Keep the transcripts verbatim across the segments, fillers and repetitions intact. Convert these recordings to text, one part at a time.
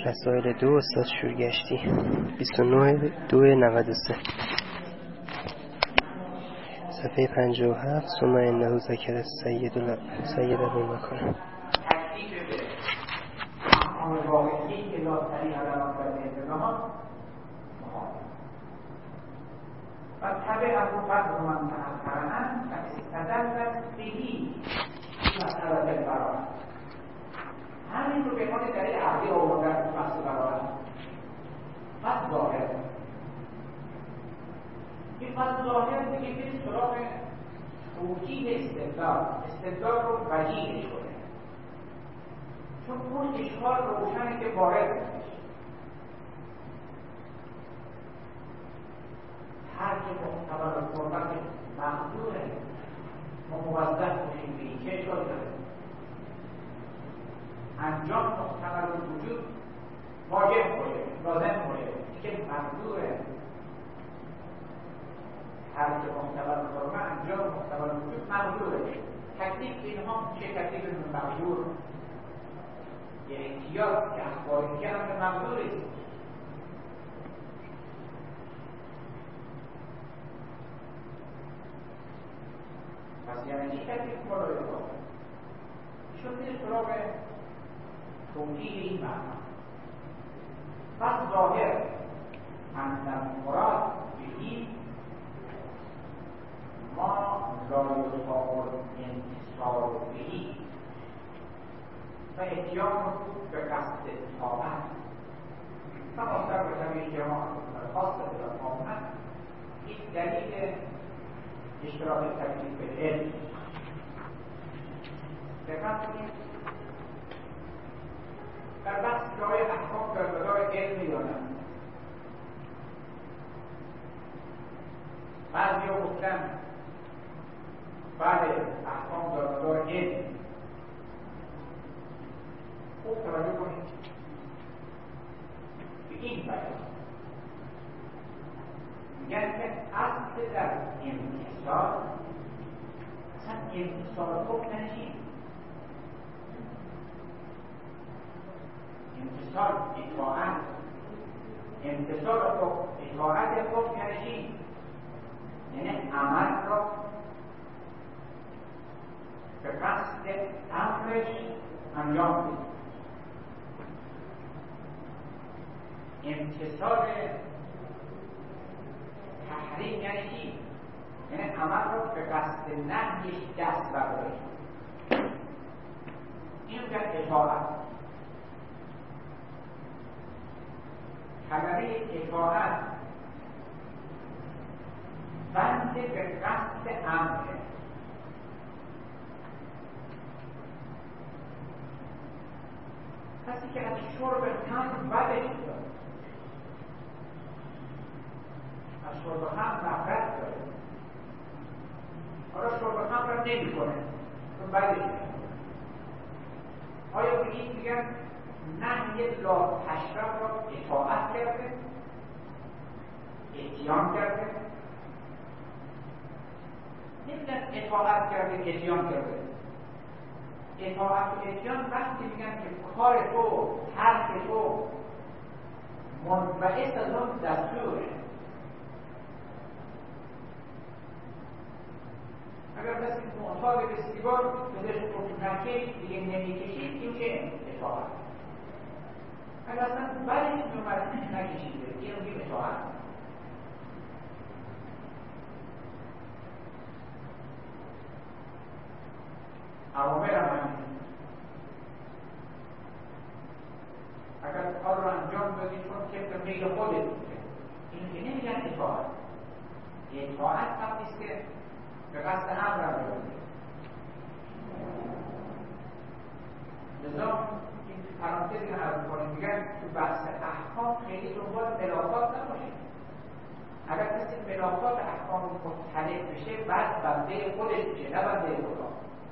رسائل دو استاد شورگشتی بیست و نه دو نود و سه صفحه پنجاه و هفت. ثم انه ذکر سید سید ابو مکان تکلیف به احکام واقعی که لا طریق علامت و اعتناها و طبع ابو فضل من تحقرن و استدلت بهی مسئله البراءه. همین رو به عنوان دلیل عقلی آوردن مسئله براءه. پس ظاهر این پس ظاهر دیگه برید سراغ توجیه استدلال. استدلال رو وجیه شده، چون اون اشکال روشنه که وارد میشه. هر که محتمل القربت مقدوره ما موظف باشیم به این چه اشکالی داره. انجام محتمل الوجود واجب باشه، لازم باشه، که مقدوره. هر که محتمل القربت انجام محتمل الوجود مقدوره. تکلیف اینها چه تکلیف مقدور؟ یه احتیاط که اخبار دیگه هم به مقدوره. پس یعنی چی تکلیف بالای واقع؟ شد میره سراغ توجیه این معنا. پس ظاهر اندر مراد به این ما لا یطاق انتصار بهی و اتیان به قصد اطاعت فقاصر به طبیعی جماعت خاص به اطاعت. این دلیل اشتراک تکلیف به علم. دقت کنید در بحث که آیا احکام در مدار علم یا نه. بعضی ها گفتن بله احکام در مدار علم. خوب توجه کنید به این بیان میگن که اصل در انتصال اصلا انتصال حکم نشید. انتصال اطاعت انتصال حکم اطاعت حکم نشید، یعنی عمل را به قصد امرش انجام بدید. امتصال تحریم یعنی چی؟ یعنی عمل رو به قصد نهیش دست بردارید. این رو در اطاعت. کلمه اطاعت بند به قصد امره. کسی که از شرب خمر بدش داره، از شرب خمر نفرت داره، حالا شرب خمر را نمی کنه چون بدش داره، آیا به این میگن نهی لا تشرب را اطاعت کرده، اتیان کرده؟ نمیگن اطاعت کرده اتیان کرده. اطاعت و اتیان وقتی میگن که کار تو، ترک تو منبعث از اون دستوره. اگر کسی معتاد به سیگار بهش گفت نکش دیگه نمیکشید، این چه اطاعت؟ اگر اصلا برش میومد نکشیده، این رو میگه اطاعت. اوامر هم همین. اگر کار رو انجام دادی چون طبق میل خودت میگه، اینو که نمیگن اطاعت. اطاعت وقتی است که به قصد امر هم بردی. لذا این پرانتزی رو عرض کنیم میگن تو بحث احکام خیلی دنبال ملاقات نباشید. اگر کسی ملاقات احکام مختلف بشه بعد بنده خودش میشه، نه بنده خدا.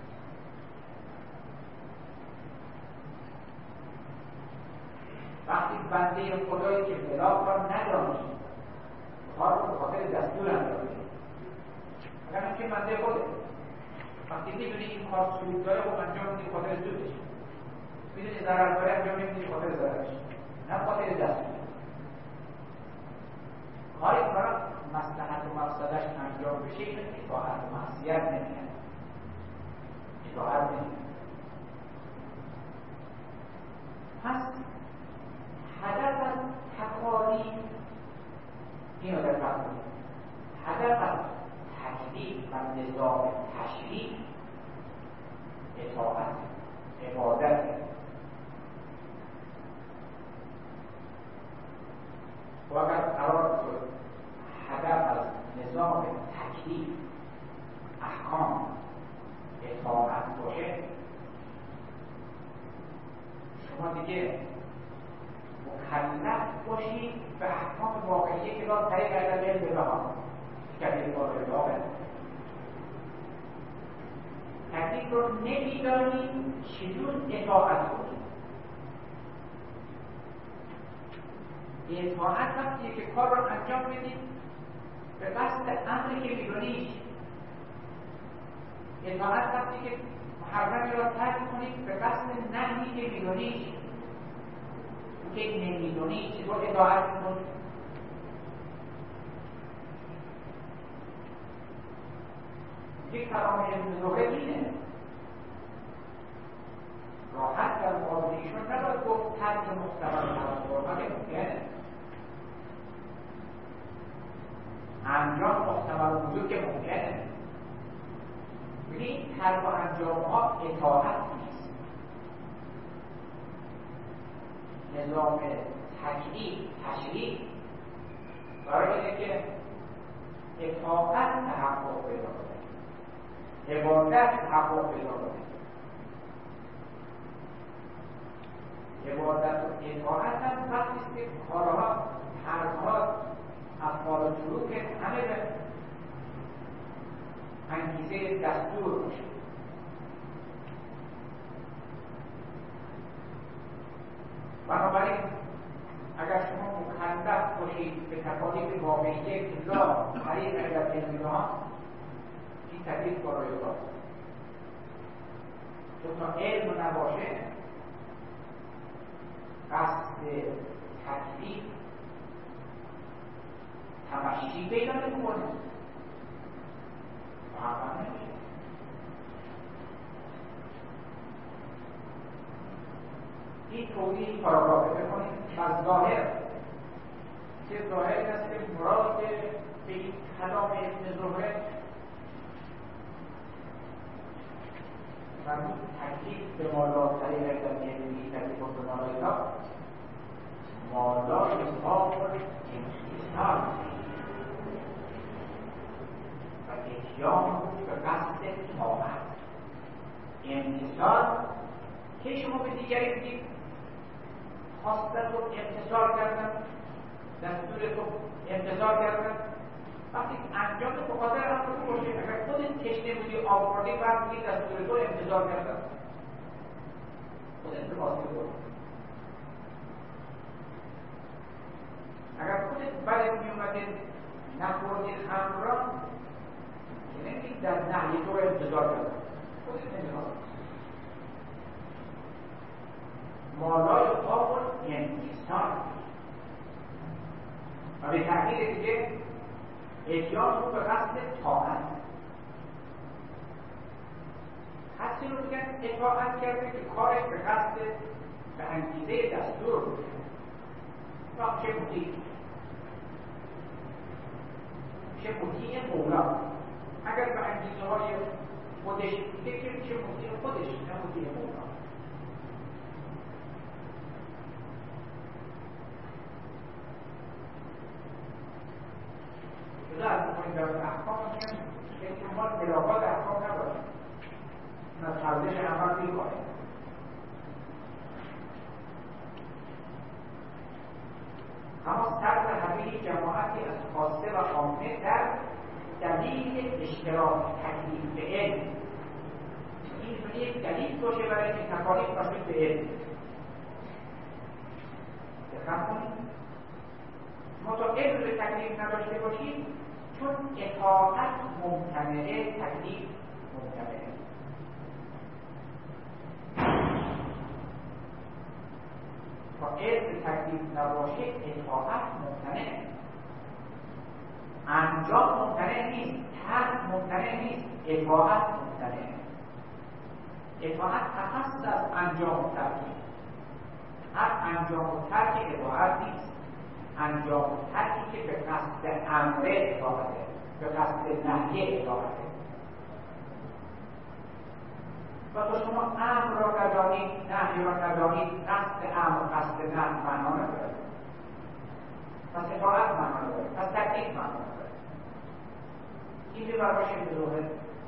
وقتی بنده خدایی که ملاق را ندانید کار رو به خاطر دستور انجام بدید، اگر هم که بنده خوده وقتی میدونی این کار سود داره خب انجام بدید خاطر سودش، میدونی ضرر داره انجام نمیدی خاطر ضررش. نه خاطر دستور. کاری که برای مصلحت و مقصدش انجام بشه اینه اطاعت و معصیت نمیکنه، اطاعت نمیکنه. پس هدف از تکالیف اینو در بحث هدف از تکلیف و نظام تشریع اطاعت، عبادت. و اگر قرار شد هدف از نظام تکلیف احکام اطاعت باشه، شما دیگه مکلف باشید به احکام واقعی که را طریق علم علم بها کبیر بار ادامه تکلیف رو نمیدانید چجور اطاعت کنید. اطاعت وقتی که کار رو انجام بدید به قصد امری که میدونید. اطاعت وقتی که محرمی را ترک کنید به قصد نهی که میدونید. که نمیدونید چطور اطاعت کنید. یک کلام ابن زهره اینه، راحت در مقابل ایشون نباید گفت ترک مختبر نماز مگه ممکنه انجام مختبر وجود که ممکنه. ببینید ترک و انجام ها اطاعت نیست. نظام تکلیف تشریع برای اینه که اطاعت تحقق پیدا کنه، عبادت تحقق پیدا کنه. عبادت و اطاعت هم وقتی است که کارها، حرفها، افعال و سلوک همه به انگیزه دستور باشه. بنابراین اگر شما مکلف باشید به تکالیف واقعی که لا طریق علم علم ها، این تکلیف برای الله. چون تا علم نباشه قصد تکلیف تمشی پیدا نمی‌کنه، محقق نمیشه. این توضیح پاراگرافه بکنید از ظاهر که ظاهر این است که مراد به این کلام ابن زهره مربوط تکلیف به مالاتری رکتن یعنی تکلیف به مالایتا مالای صاف انتظار و اتیام به قصد طاعت. انتظار که شما به دیگری بگید خواستت رو انتظار کردن، دستور تو انتظار کردن، وقتی انجام بخاطر امر تو باشه. اگر خودت تشنه بودی آب خوردی بعد بگی دستور تو انتظار کردن، خودت لباس بود. اگر خودت بدت میومده نخوردی خمر را که نمیگی در نهی تو انتظار کردن، خودت انتظار مالای آقل انتظار و به تحقیل دیگه اتیان رو به قصد طاعت. حسی رو میگن اطاعت کرده که کارش به قصد به انگیزه دستور رو بکنه. و چه مطیع چه مطیع مولا. اگر به انگیزه های خودش فکر چه مطیع خودش نه مطیع مولا. شده از بکنید در احکام هستن که احتمال ملاقات احکام نباشه، نه تردش عمل بیگاه. اما سر همه جماعتی از خاصه و عامه در دلیل اشتراک تکلیف به علم. این میتونه یک دلیل باشه برای که تکالیف مربوط به علم. دقت کنید ما تا علم به تکلیف نداشته باشیم، چون اطاعت ممتنعه، تکلیف ممتنعه. تا شاعر به تکلیف نباشه اطاعت ممتنع، انجام ممتنع نیست، ترک ممتنع نیست، اطاعت ممتنع. اطاعت اخص از انجام و ترکی. هر انجام و ترک اطاعت نیست. انجام و ترکی که به قصد امر اطاعته، به قصد نهی اطاعته. و تا شما امر را ندانید، نهی را ندانید، قصد امر و قصد نهی معنا نداره. پس اطاعت معنا نداره، پس تکلیف معنا نداره. این به براش این بزرگه.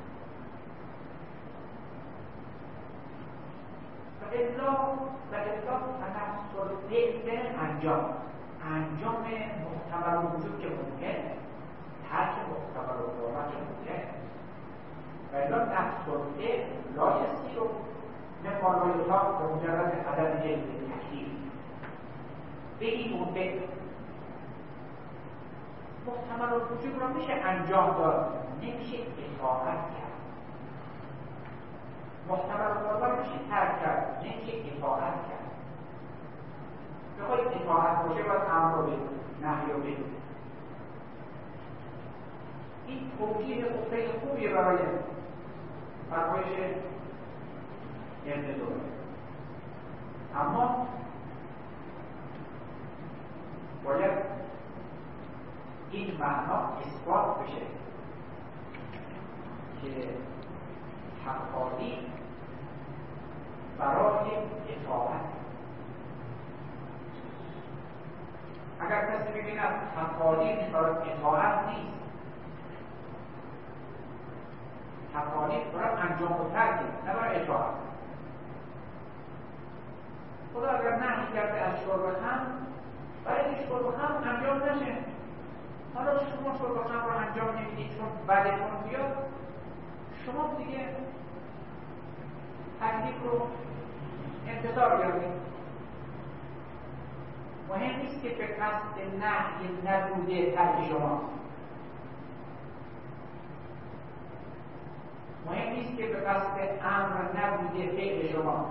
و اطلاع و اطلاع فقط صلح انجام انجام محتمل و وجود که ممکن، ترک محتمل و وجود که ممکن. و اطلاع نفسه لا یستی رو نمالای اطلاع به مجرد عدد جلد تکلیف به این مدت محتمل و وجود را میشه انجام داد، نمیشه اطاعت کرد. محتمل و وجود میشه ترک کرد، نمیشه اطاعت کرد. بخواید اطاعت باشه باید امر رو بید، نهی رو بید. این توجیه خیلی خوبیه برای فرمایش ابن دوره. اما باید این معنا اثبات بشه که تقاضی برای اطاعت. اگر کسی ببیند تقاضی برای اطاعت نیست، تقاضی برای انجام و ترک، نه برای اطاعت. خدا اگر نهی کرده از شرب خمر، برای این شرب خمر انجام نشه. حالا شما شرب خمر رو انجام نمیدید چون بدتون بیاد، شما دیگه تکلیف رو انتظار بیارید. مهم نیست که به قصد نهی نبوده ترک شماست. مهم نیست که به قصد امر نبوده فعل شما.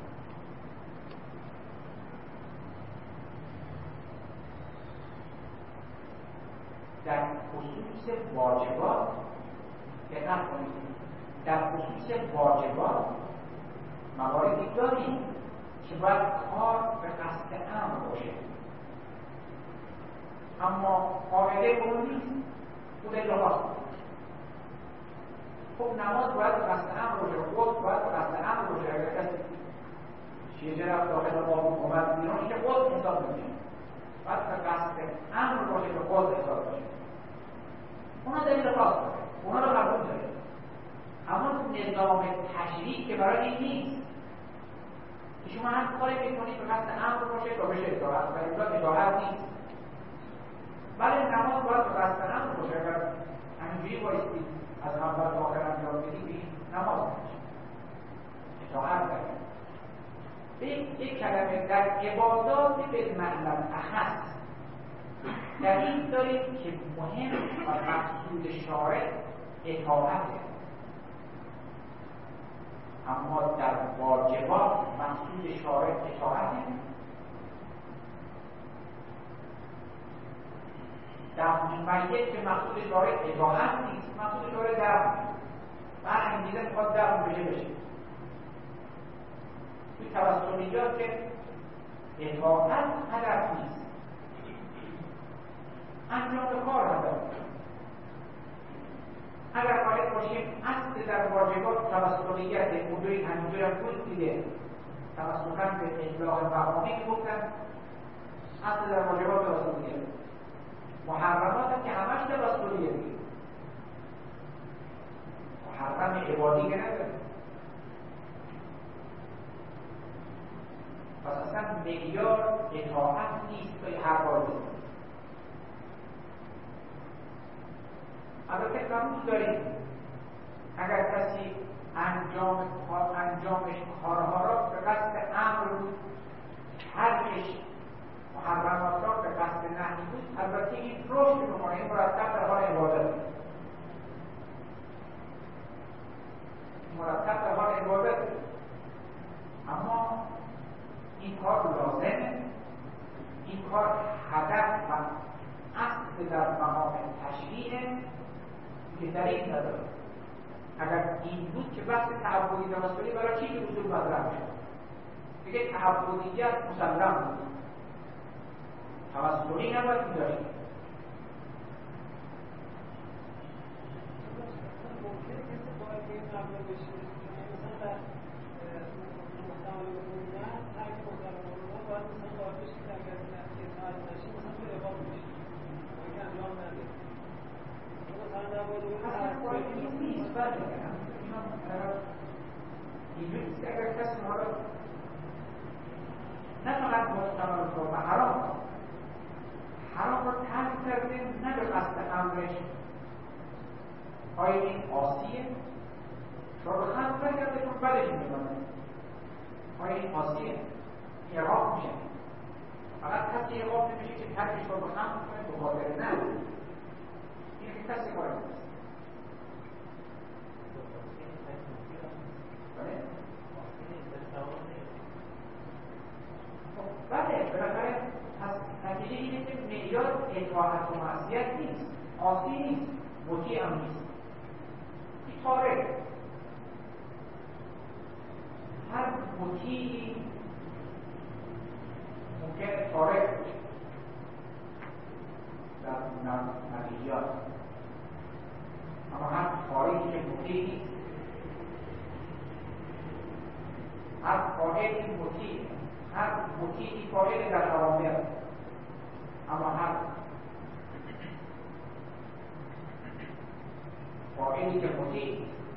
در خصوص واجبات دقت کنید، در خصوص واجبات مواردی داریم که باید کار به قصد امر باشه، اما قاعده اون نیست، خود لحاظ. خب نماز باید به قصد امر باشه، خود باید به قصد امر باشه. اگر کسی شیشه رفت داخل آب اومد بیرون که خود حساب میشه، باید به قصد امر باشه که خود حساب باشه. اونا دلیل خاص داره، اونا رو قبول داره، اما نظام تشریع که برای این نیست که شما هم کاری میکنید به قصد امر باشه تا بشه اطاعت، و اینجا اطاعت نیست. ولی نماز باید به قصد امر باشه. اگر همینجوری بایستید از اول تا آخر انجام بدید این نماز نمیشه، اطاعت داره. به یک کلمه در عبادات به معنی اخص دلیل داریم که مهم و مقصود شارع اطاعته، اما در واجبات مقصود شارع اطاعته. دفن میت که مقصود شارع اطاعت نیست، مقصود شارع دفن. من همینجیزه میخواد دفن بشه بشه. توی توسلیات که اطاعت هدف نیست، انجام کار نداره. اگر باید باشیم اصل در واجبات توسلیت مدوری همینجور هم بود دیده، توسلن به اطلاق مقامی که بودن اصل در واجبات توسلیت. محرمات هم که همش توسلیه دیگه، محرم عبادی که نداره. پس اصلا معیار اطاعت نیست توی هر واجب. البته قبول داریم اگر کسی انجام انجامش کارها را به قصد امر بود، ترکش محرمات را به قصد نهی بود، البته این رشد می‌کنه، این مرتب در حال عبادت، مرتب در حال عبادت. اما این کار لازمه کار هدف و اصل در مقام تشریعه که دلیل نداره. اگر این بود که بحث تعبدی تمثلی برای چی که اصول مطرح شد؟ دیگه تعبدیت مسلم بود، تمثلی نباید می‌داشت. ممکنه کسی باید به این مبنا بشه، مثلا در محتمل بودن ترک محتمل بودن باید مثلا باید بشه که اگر که اطاعت نشه مثلا به اقام بشه باید که انجام نده مثلا در باید اصلا باید این نیست. بله اینجوری نیست که اگر کسی ما را نه فقط محتمل بودن و حرام حرام را ترک کرده نه به قصد امرش. آیا این آسیه؟ شما به خند نکرده چون بدش می‌دونه. آیا این آسیه؟ اقام میشه. فقط کسی اقام نمیشه که ترکش رو به خند کنه به خاطر نه. این که کسی کار نیست. بله بالاخره از نتیجه اینه که معیار اطاعت و معصیت نیست، عاصی نیست، مطیع هم نیست. تارک هر مطیعی ممکنه تارک باشه در نتیجات، اما هر تارکی که مطیع نیست، هر قائلی مطیع، هر مطیعی قائل در اوامر، اما هر قائلی که مطیع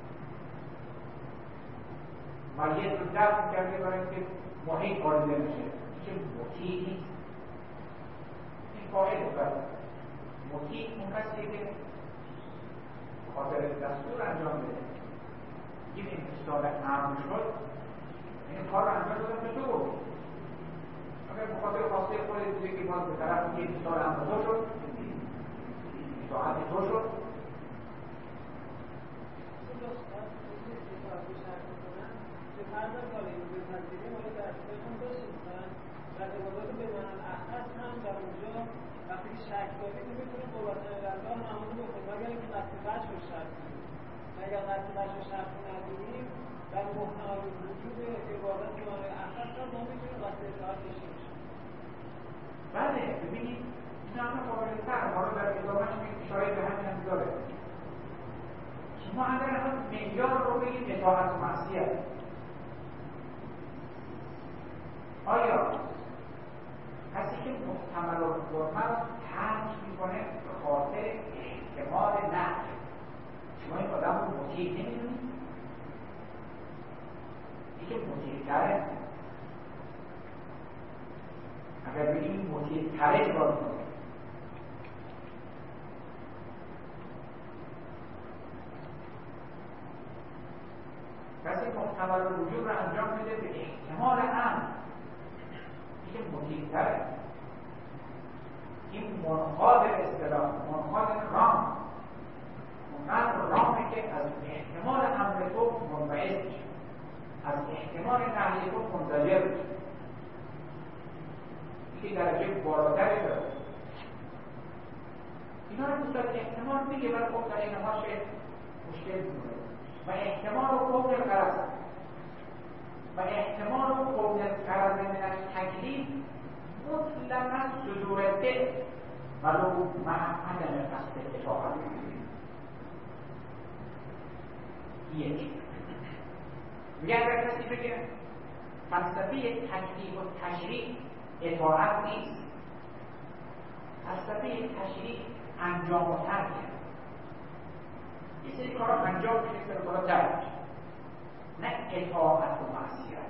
مریض رو دفع کرده برای اینکه محیط آلوده نشه، که مطیع نیست. این قائل بود. مطیع اون کسیه که خاطر دستور انجام بده. این امتصال امر شد، این کار رو انجام دادن به تو بود. اگر بخاطر خواسته خودت دیگه که باز به طرف یه امتصال امر تو شد، اطاعت تو شد. فرضاً کار این رو بپذیریم ولی در اصطلاحشون داشتیم مثلا در عبادات بمانن اخص هم در اونجا وقتی که شک داریم نمیتونیم قربتن الله نماز بخونیم مگر اینکه قصد وجه رو شرط کنیم. اگر قصد وجه رو شرط نداریم در محتمل وجود عبادت بمانن اخص هم ما میتونیم قصد اطاعت داشته باشیم. بله ببینید این همه قابل‌تر ما رو در ادامهش اشاره به همین هم داره. شما اگر هم معیار رو بگید اطاعت و معصیت، آیا کسی که محتمل و قرمه رو ترک میکنه به خاطر احتمال نقل، شما این آدم رو مطیع نمیدونید؟ این که مطیع تره، اگر بگیم این مطیع تره کار کنه، کسی محتمل وجود رو انجام میده به احتمال امر، که مطیع تره. این منخاذ اصطلاح، منخاذ رام، اونقدر رامه که از احتمال امر تو منبعث میشه، از احتمال نهی تو منزجر میشه. این درجه بالاتری داره. اینا رو مثل احتمال میگه ولی خب در این هاش مشکل میکنه و احتمال و قوم الغرض و احتمال و قوم الغرض من التکلیف مطلقا صدور دل ولو مع عدم قصد اطاعت. یک میگه اگر کسی بگه فلسفه تکلیف و تشریع اطاعت نیست، فلسفه تشریع انجام و ترک، یه سری کارا انجام میشه که کارا ترک، نه اطاعت و معصیت.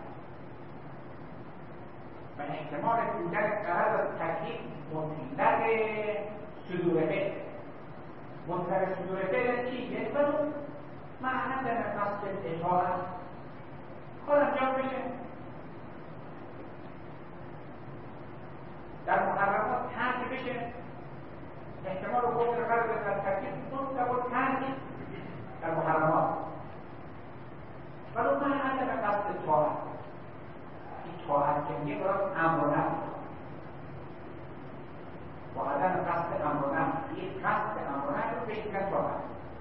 و احتمال بودن غرض از تکلیف مطلق صدور فعل. مطلق صدور فعل چی؟ یعنی بدون معنی در قصد اطاعت کار انجام میشه. در محرمات ترک بشه، احتمال و قوم غرض در تکلیف مطلق ترک در محرمات ولو من عدم قصد طاعت. این طاعت که میگه برای امر و نهی، با عدم قصد امر و نهی، یک قصد امر و نهی رو بهش میگن طاعت.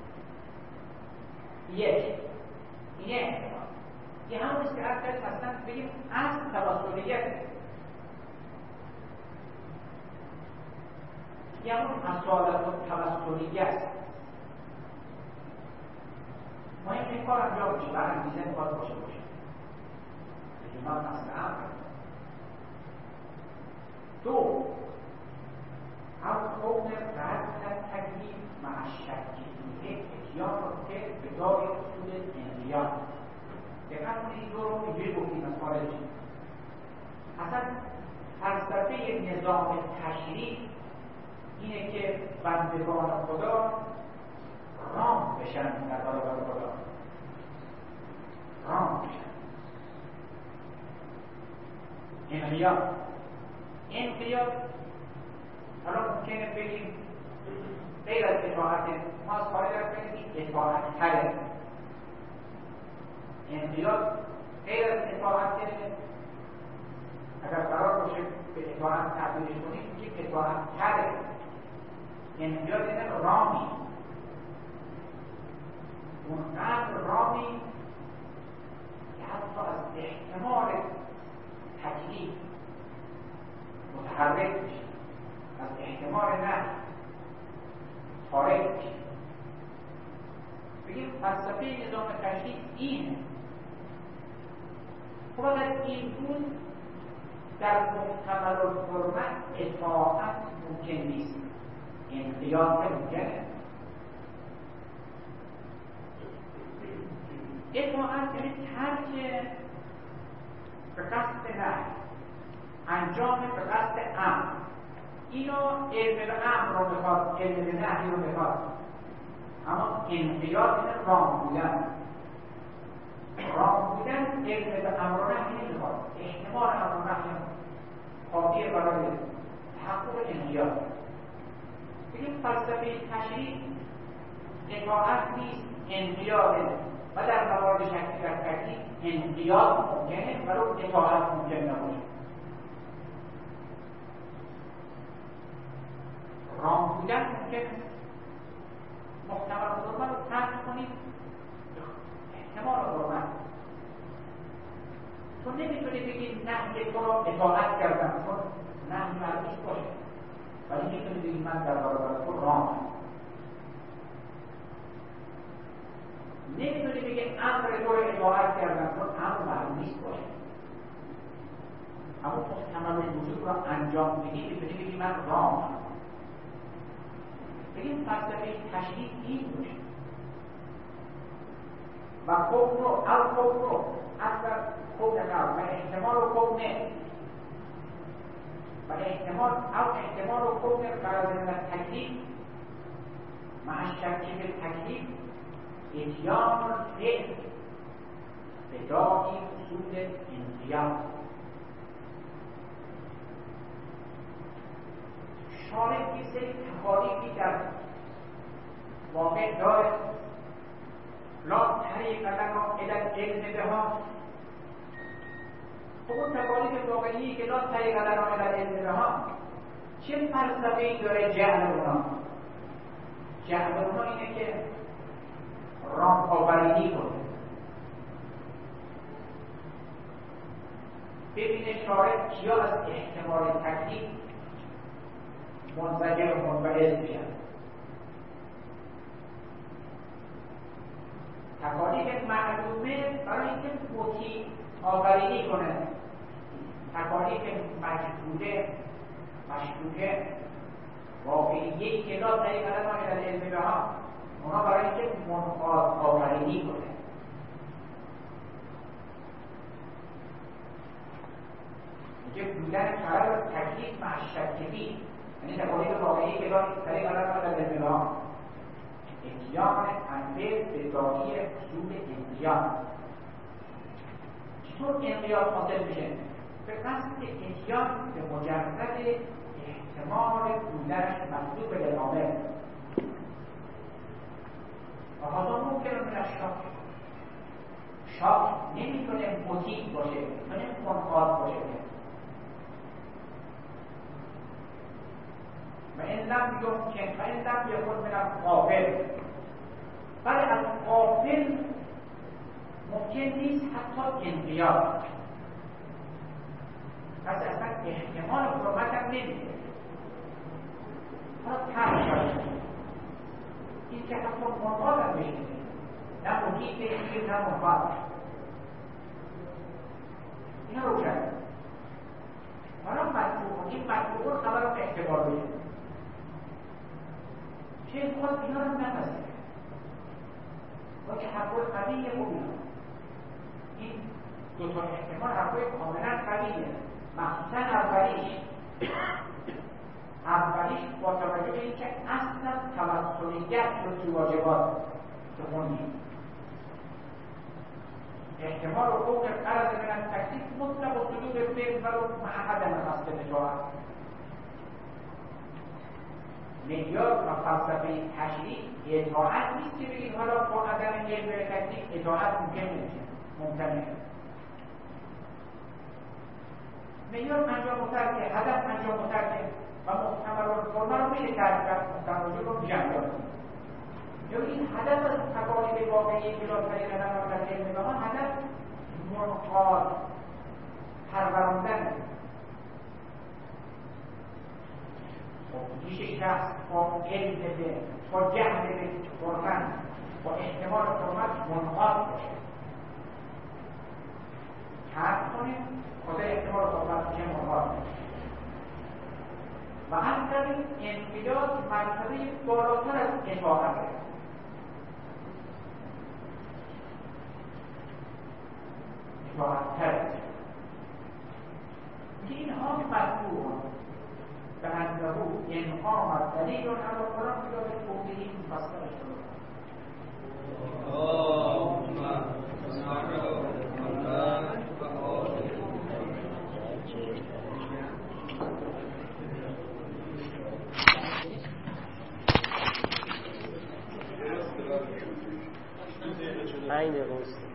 یک اینه احتمال، این همون است که عرض کرد اصلا بگیم اصل توسلیته، یه همون اصالت و توسلیه است. مهم این کار انجام بشه، برانگیزه میخواد باشه باشه ایمان اصل امر. دو او کون رد تکلیف مع شکلیه اتیان و که به داری اصول انقیاد. دقیقا این دو رو اینجوری گفتیم از خارج. اصلا فلسفه نظام تشریع اینه که بندگان خدا رام بشن در برابر خدا، رام بشن. انقیاد انقیاد حالا ممکنه بگیم غیر از اطاعت، ما از خارج از بگیم اطاعت تره. انقیاد غیر از اطاعت اگر قرار باشه به اطاعت تعبیرش کنیم که اطاعت تره. انقیاد اینه رامی، اونقدر رامی که حتی از احتمال تکلیف متحرک میشه، از احتمال نه خارج میشه. بگیم فلسفه نظام تشریع اینه. خب اگر این بود در محتمل الحرمت اطاعت ممکن نیست، انقیاد ممکنه. اطاعت یعنی ترک به قصد نهی، انجام به قصد امر. اینو علم به امر رو میخواد، علم به نهی رو میخواد. اما انقیاد اینه رام بودن. رام بودن علم به امر و نهی نمیخواد، احتمال امر و نهی کافیه برای تحقق انقیاد. بگیم فلسفه تشریع اطاعت نیست، انقیاده و در موارد شکلی در تکلیف انقیاد ممکنه ولی اطاعت ممکن نباشه. رام بودن ممکنه، محتمل حرمت رو ترک کنید، احتمال حرمت تو نمیتونی بگید نهی تو رو اطاعت کردم چون نهی مرموز باشه، ولی میتونی بگید من در برابر تو رامم. نمیتونی بگید امر تو رو اطاعت کردم چون امر معلوم نیست باشه، اما محتمل وجود رو انجام بدی میتونی بگید من رامم. بگیم فلسفه تشریع این باشه و خوب رو او خوب رو اصلا خوب نگاه و احتمال رو خوب نه و احتمال او احتمال رو خوب نه قرار دادن تکلیف مع شکل تکلیف اتیان فعل به داعی اصول انقیاد. شارع یک سری تکالیفی در واقع داره، لا طریق لنا الی العلم بها. خب اون تکالیف واقعی که لا طریق لنا الی العلم بها چه فلسفه‌ای داره جهل اونا؟ جهل اونا اینه که رام آورینی کنه. ببینه شارع کیا از احتمال تکلیف منزجر و منبعث میشن. تکالیف معلومه برای اینکه مطیع آفرینی کنه، تکالیف مجهوله مشکوکه واقعیه‌ای که لا طریق لنا الی العلم بها اونا برای اینکه منقاد آفرینی کنه. اینکه بودن قرار تکلیف مع شکلی یعنی تکالیف واقعی که لا طریق لنا الی العلم بها اتیان انبه به داعی اصول انقیاد. چطور انقیاد حاصل میشه؟ به قصد اتیان به مجرد احتمال بودنش مطلوب للعامل و حالا ممکن من شاک شاک نمیتونه مطیع باشه، میتونه منقاد باشه. این لم یمکن و این لم یکن من الغافل. ولی از غافل ممکن نیست حتی انقیاد، پس اصلا احتمال حرمت هم نمیده. حالا کم شده این که حتی مرغات هم بشنه، نه محیط این نه مرغات، اینا رو کرد. حالا مطبوع این مطبوع خبر رو اعتبار بشه چه خود اینا رو نپذیره با که حقوق قویه خوب اینا این دوتا احتمال حقوق کاملا قویه، مخصوصا اولیش اولیش با توجه به این که اصلا توسلیت شد تو واجبات که خوندیم احتمال حقوق قرض من التکلیف مطلق و صدور فعل ولو مع عدم قصد اطاعت. معیار و فلسفه تشریع اطاعت نیست که بگید حالا با عدم علم به تکلیف اطاعت ممکن نمیشه، ممکنه. معیار انجام و ترک، هدف انجام و ترک و محتمل و فرما رو میشه ترک کرد، محتمل رو میشه انجام یا این هدف از تقالید واقعی بلاتری نمار در علم به ما هدف منقاد پروراندن. خب میشه شخص با علم بده، با جهل بده، فرمن با احتمال فرمت منقاد باشه ترک کنیم خدا احتمال فرمت میشه منقاد باشه و همچنین انقیاد مرتبه بالاتر از اطاعت راحت‌تر میگه اینها مطبوع به انده این آمد دلیل رو هم رو قرآن بیاد توضیح این مفصل شده. پنج دقیقه